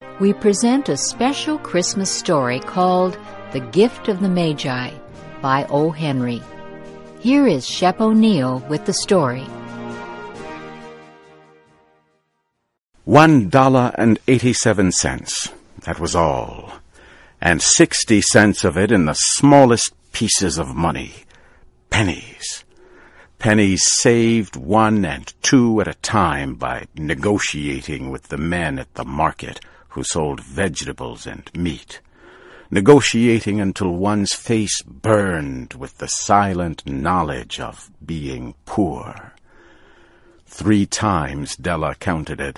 We present a special Christmas story called The Gift of the Magi by O. Henry. Here is Shep O'Neill with the story. $1.87, that was all, and 60 cents of it in the smallest pieces of money, pennies. Pennies saved 1 and 2 at a time by negotiating with the men at the market who sold vegetables and meat, negotiating until one's face burned with the silent knowledge of being poor. 3 times Della counted it,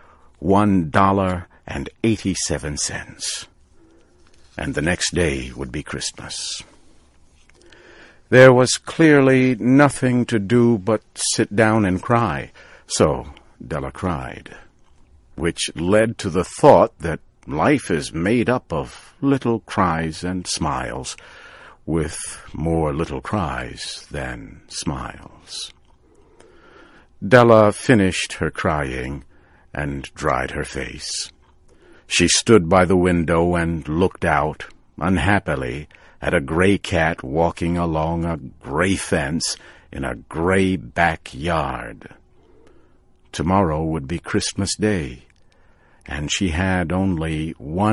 $1.87. And the next day would be Christmas. There was clearly nothing to do but sit down and cry, so Della cried, which led to the thought that life is made up of little cries and smiles, with more little cries than smiles. Della finished her crying and dried her face. She stood by the window and looked out, unhappily, at a gray cat walking along a gray fence in a gray backyard. Tomorrow would be Christmas Day, and she had only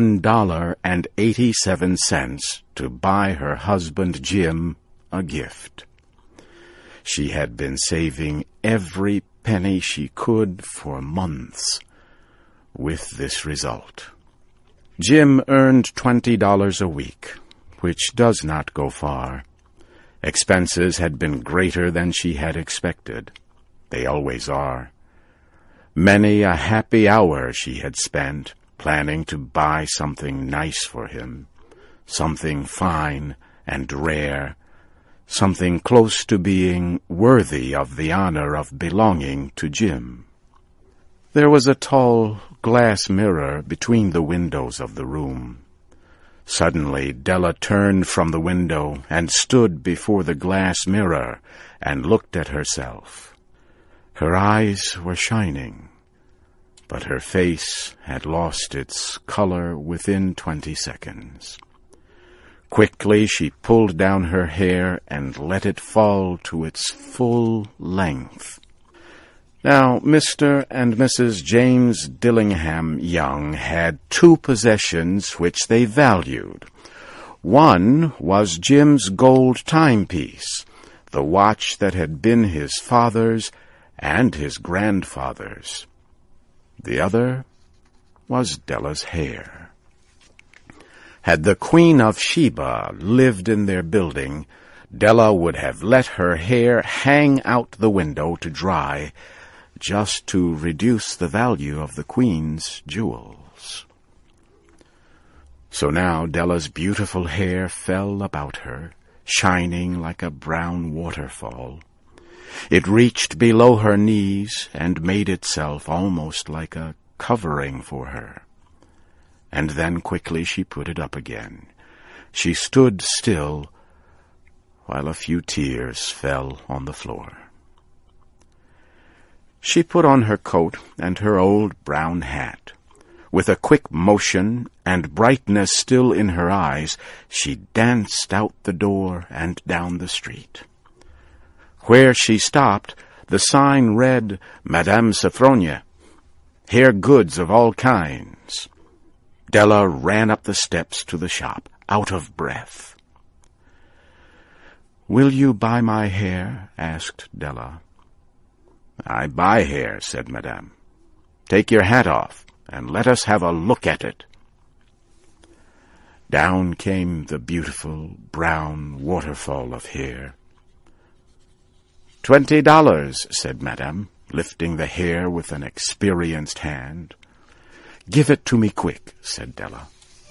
$1.87 to buy her husband Jim a gift. She had been saving every penny she could for months, with this result. Jim earned $20 a week, which does not go far. Expenses had been greater than she had expected. They always are. Many a happy hour she had spent planning to buy something nice for him, something fine and rare, something close to being worthy of the honor of belonging to Jim. There was a tall glass mirror between the windows of the room. Suddenly Della turned from the window and stood before the glass mirror and looked at herself. Her eyes were shining, but her face had lost its color within 20 seconds. Quickly she pulled down her hair and let it fall to its full length. Now, Mr. and Mrs. James Dillingham Young had 2 possessions which they valued. One was Jim's gold timepiece, the watch that had been his father's and his grandfather's. The other was Della's hair. Had the Queen of Sheba lived in their building, Della would have let her hair hang out the window to dry, just to reduce the value of the Queen's jewels. So now Della's beautiful hair fell about her, shining like a brown waterfall. It reached below her knees and made itself almost like a covering for her. And then quickly she put it up again. She stood still while a few tears fell on the floor. She put on her coat and her old brown hat. With a quick motion and brightness still in her eyes, she danced out the door and down the street. Where she stopped, the sign read, Madame Sophronia, hair goods of all kinds. Della ran up the steps to the shop, out of breath. "Will you buy my hair?" asked Della. "I buy hair," said Madame. "Take your hat off, and let us have a look at it." Down came the beautiful brown waterfall of hair. $20, said Madame, lifting the hair with an experienced hand. "Give it to me quick," said Della.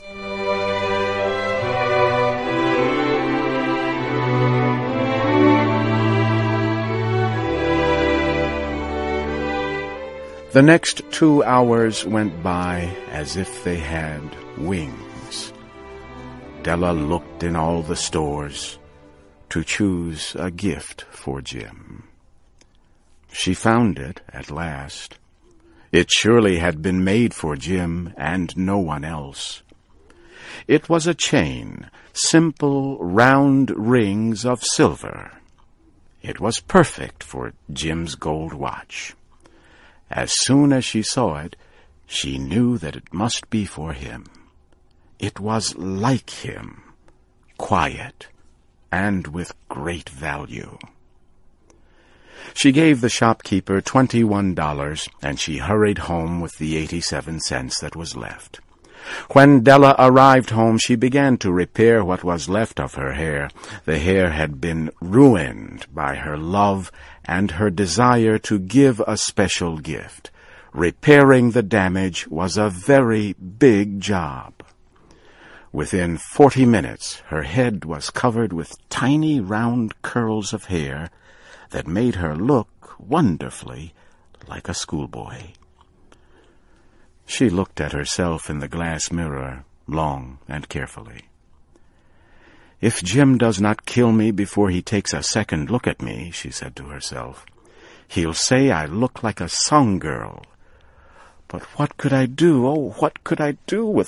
The next 2 hours went by as if they had wings. Della looked in all the stores to choose a gift for Jim. She found it at last. It surely had been made for Jim and no one else. It was a chain, simple round rings of silver. It was perfect for Jim's gold watch. As soon as she saw it, she knew that it must be for him. It was like him, quiet, and with great value. She gave the shopkeeper $21, and she hurried home with the 87 cents that was left. When Della arrived home, she began to repair what was left of her hair. The hair had been ruined by her love and her desire to give a special gift. Repairing the damage was a very big job. Within 40 minutes, her head was covered with tiny round curls of hair that made her look wonderfully like a schoolboy. She looked at herself in the glass mirror long and carefully. "If Jim does not kill me before he takes a second look at me," she said to herself, "he'll say I look like a song girl. But what could I do? Oh, what could I do with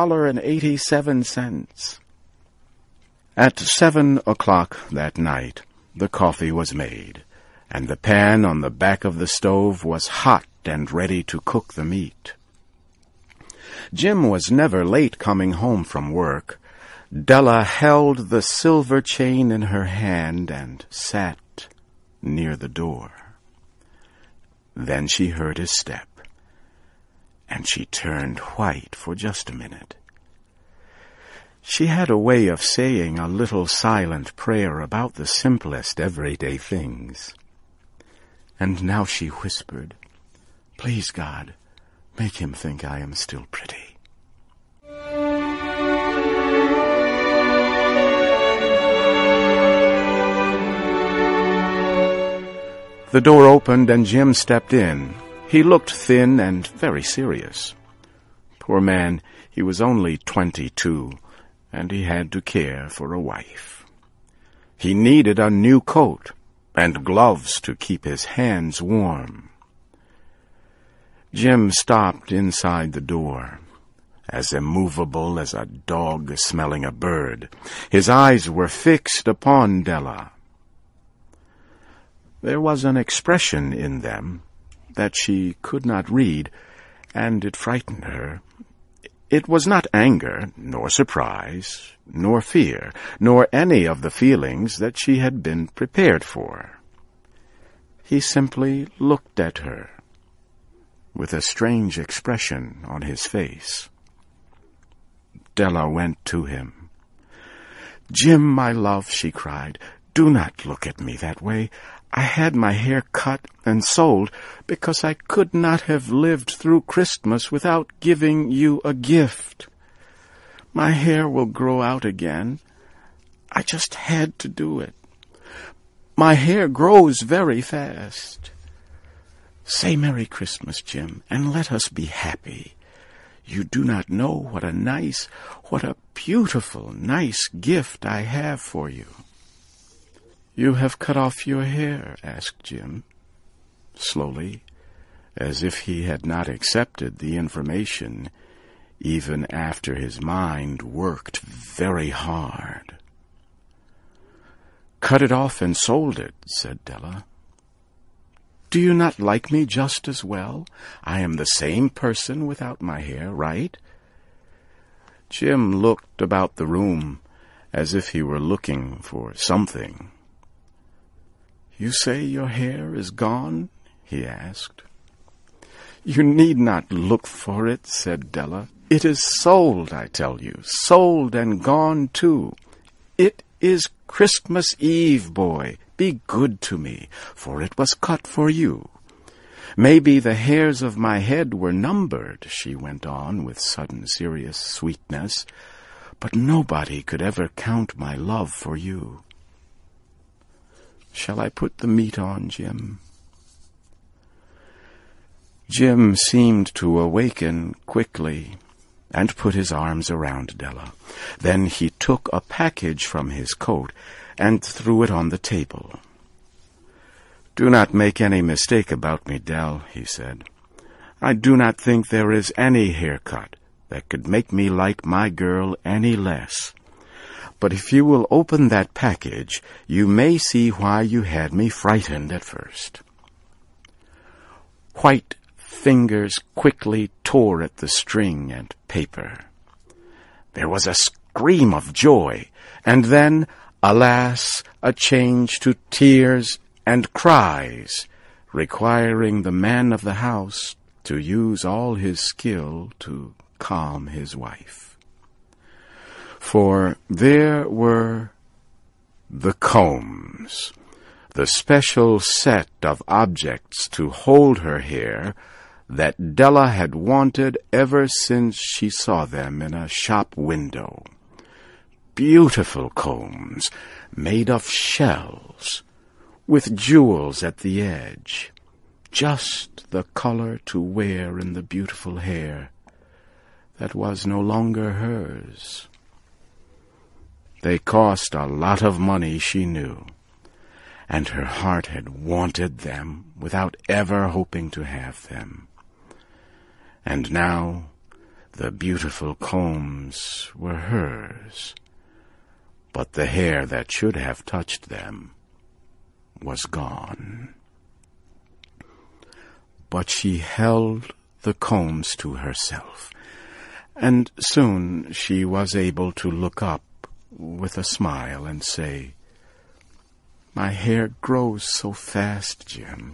$1.87? At 7 o'clock that night, the coffee was made, and the pan on the back of the stove was hot and ready to cook the meat. Jim was never late coming home from work. Della held the silver chain in her hand and sat near the door. Then she heard his step, and she turned white for just a minute. She had a way of saying a little silent prayer about the simplest everyday things. And now she whispered, "Please, God, make him think I am still pretty." The door opened and Jim stepped in. He looked thin and very serious. Poor man, he was only 22, and he had to care for a wife. He needed a new coat and gloves to keep his hands warm. Jim stopped inside the door, as immovable as a dog smelling a bird. His eyes were fixed upon Della. There was an expression in them that she could not read, and it frightened her. It was not anger, nor surprise, nor fear, nor any of the feelings that she had been prepared for. He simply looked at her, with a strange expression on his face. Della went to him. "Jim, my love," she cried, "do not look at me that way. I had my hair cut and sold because I could not have lived through Christmas without giving you a gift. My hair will grow out again. I just had to do it. My hair grows very fast. Say Merry Christmas, Jim, and let us be happy. You do not know what a beautiful, nice gift I have for you." "You have cut off your hair?" asked Jim, slowly, as if he had not accepted the information, even after his mind worked very hard. "Cut it off and sold it," said Della. "Do you not like me just as well? I am the same person without my hair, right?" Jim looked about the room as if he were looking for something. "You say your hair is gone?" he asked. "You need not look for it," said Della. "It is sold, I tell you, sold and gone too. It is Christmas Eve, boy. Be good to me, for it was cut for you. Maybe the hairs of my head were numbered," she went on with sudden serious sweetness, "but nobody could ever count my love for you. Shall I put the meat on, Jim?" Jim seemed to awaken quickly and put his arms around Della. Then he took a package from his coat and threw it on the table. "Do not make any mistake about me, Dell," he said. I do not think there is any haircut that could make me like my girl any less. But if you will open that package, you may see why you had me frightened at first." White fingers quickly tore at the string and paper. There was a scream of joy, and then, alas, a change to tears and cries, requiring the man of the house to use all his skill to calm his wife. For there were the combs, the special set of objects to hold her hair that Della had wanted ever since she saw them in a shop window. Beautiful combs made of shells, with jewels at the edge, just the color to wear in the beautiful hair that was no longer hers. They cost a lot of money, she knew, and her heart had wanted them without ever hoping to have them. And now the beautiful combs were hers, but the hair that should have touched them was gone. But she held the combs to herself, and soon she was able to look up with a smile and say, "My hair grows so fast, Jim."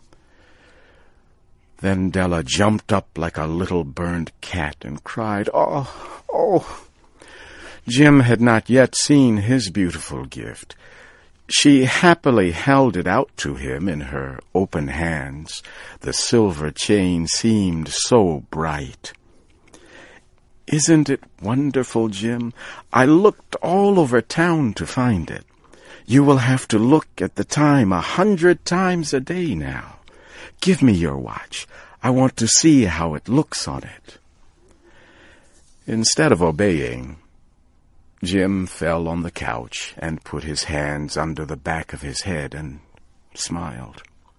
Then Della jumped up like a little burned cat and cried, "Oh, oh!" Jim had not yet seen his beautiful gift. She happily held it out to him in her open hands. The silver chain seemed so bright. "Isn't it wonderful, Jim? I looked all over town to find it. You will have to look at the time 100 times a day now. Give me your watch. I want to see how it looks on it." Instead of obeying, Jim fell on the couch and put his hands under the back of his head and smiled.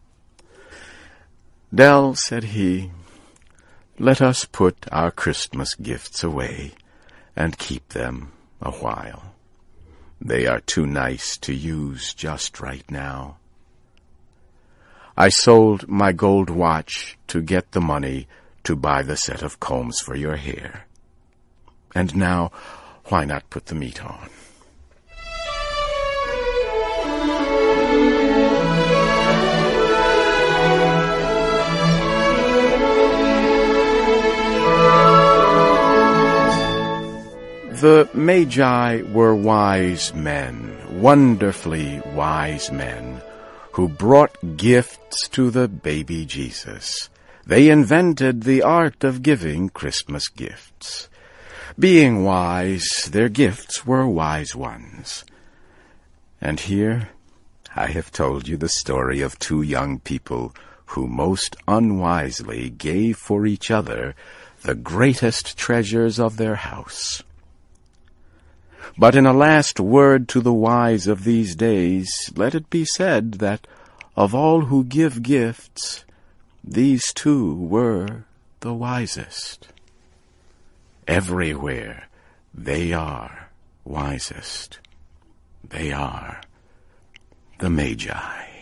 "Dell," said he, "let us put our Christmas gifts away and keep them a while. They are too nice to use just right now. I sold my gold watch to get the money to buy the set of combs for your hair. And now, why not put the meat on?" The Magi were wise men, wonderfully wise men, who brought gifts to the baby Jesus. They invented the art of giving Christmas gifts. Being wise, their gifts were wise ones. And here I have told you the story of two young people who most unwisely gave for each other the greatest treasures of their house. But in a last word to the wise of these days, let it be said that of all who give gifts, these two were the wisest. Everywhere they are wisest. They are the Magi.